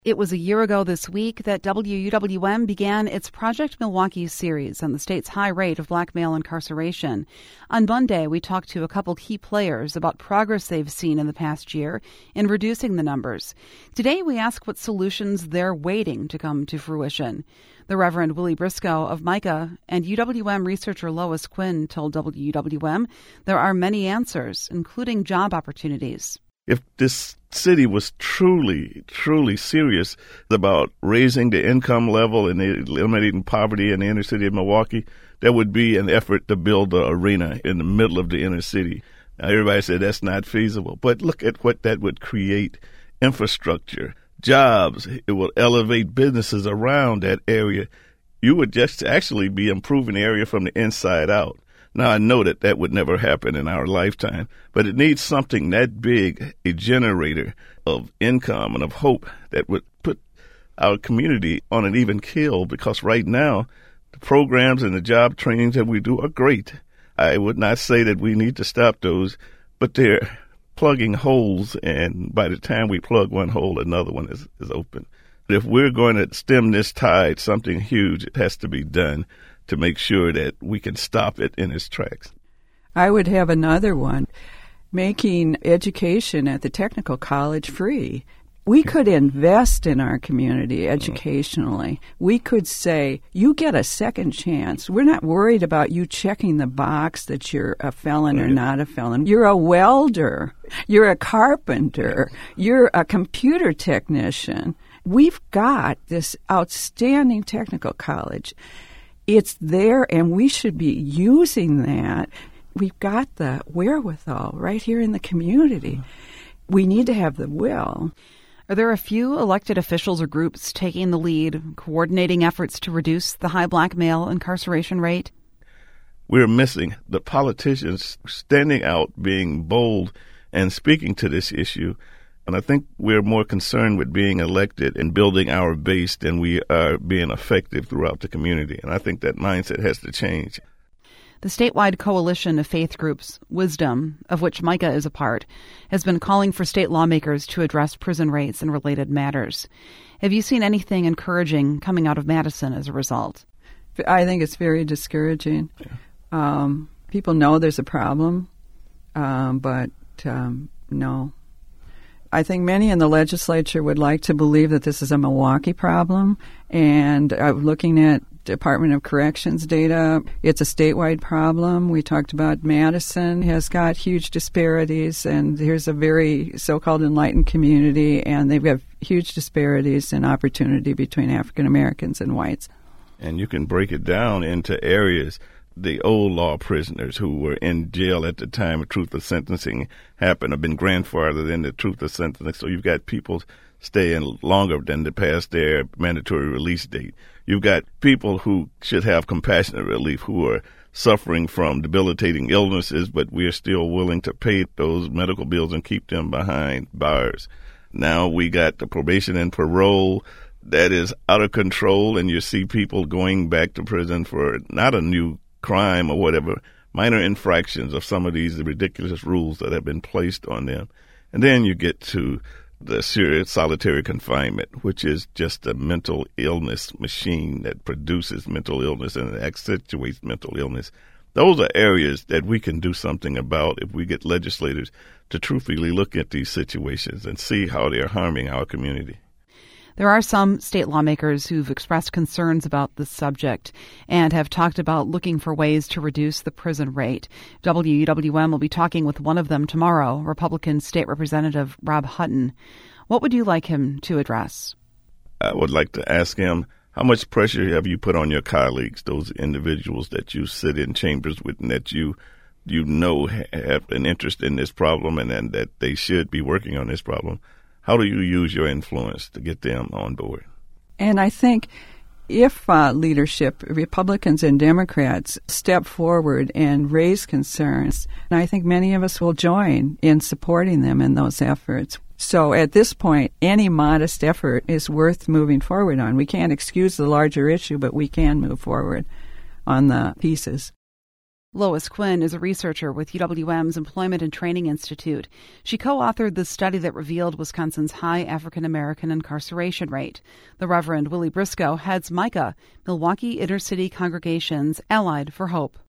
It was a year ago this week that WUWM began its Project Milwaukee series on the state's high rate of black male incarceration. On Monday, we talked to a couple key players about progress they've seen in the past year in reducing the numbers. Today, we ask what solutions they're waiting to come to fruition. The Reverend Willie Briscoe of Micah and UWM researcher Lois Quinn told WUWM there are many answers, including job opportunities. If this city was truly serious about raising the income level and eliminating poverty in the inner city of Milwaukee, there would be an effort to build an arena in the middle of the inner city. Now, everybody said that's not feasible, but look at what that would create: infrastructure, jobs. It will elevate businesses around that area. You would just actually be improving the area from the inside out. Now, I know that would never happen in our lifetime, but it needs something that big, a generator of income and of hope that would put our community on an even keel, because right now, the programs and the job trainings that we do are great. I would not say that we need to stop those, but they're plugging holes, and by the time we plug one hole, another one is open. But if we're going to stem this tide, something huge has to be done to make sure that we can stop it in its tracks. I would have another one, making education at the technical college free. We could invest in our community educationally. We could say, you get a second chance. We're not worried about you checking the box that you're a felon or not a felon. You're a welder. You're a carpenter. You're a computer technician. We've got this outstanding technical college. It's there, and we should be using that. We've got the wherewithal right here in the community. We need to have the will. Are there a few elected officials or groups taking the lead, coordinating efforts to reduce the high black male incarceration rate? We're missing the politicians standing out, being bold, and speaking to this issue. And I think we're more concerned with being elected and building our base than we are being effective throughout the community. And I think that mindset has to change. The statewide coalition of faith groups, Wisdom, of which Micah is a part, has been calling for state lawmakers to address prison rates and related matters. Have you seen anything encouraging coming out of Madison as a result? I think it's very discouraging. People know there's a problem, but no. I think many in the legislature would like to believe that this is a Milwaukee problem, and looking at Department of Corrections data, it's a statewide problem. We talked about Madison has got huge disparities, and here's a very so-called enlightened community, and they've got huge disparities in opportunity between African Americans and whites. And you can break it down into areas. The old law prisoners who were in jail at the time of truth of sentencing happened have been grandfathered in the truth of sentencing. So you've got people staying longer than the past their mandatory release date. You've got people who should have compassionate relief who are suffering from debilitating illnesses, but we are still willing to pay those medical bills and keep them behind bars. Now we got the probation and parole that is out of control, and you see people going back to prison for not a new crime or whatever, minor infractions of some of these ridiculous rules that have been placed on them. And then you get to the serious solitary confinement, which is just a mental illness machine that produces mental illness and accentuates mental illness. Those are areas that we can do something about if we get legislators to truthfully look at these situations and see how they're harming our community. There are some state lawmakers who've expressed concerns about this subject and have talked about looking for ways to reduce the prison rate. WUWM will be talking with one of them tomorrow, Republican State Representative Rob Hutton. What would you like him to address? I would like to ask him, how much pressure have you put on your colleagues, those individuals that you sit in chambers with and that you know have an interest in this problem and that they should be working on this problem? How do you use your influence to get them on board? And I think if leadership, Republicans and Democrats, step forward and raise concerns, I think many of us will join in supporting them in those efforts. So at this point, any modest effort is worth moving forward on. We can't excuse the larger issue, but we can move forward on the pieces. Lois Quinn is a researcher with UWM's Employment and Training Institute. She co-authored the study that revealed Wisconsin's high African American incarceration rate. The Reverend Willie Briscoe heads MICA, Milwaukee Intercity Congregations Allied for Hope.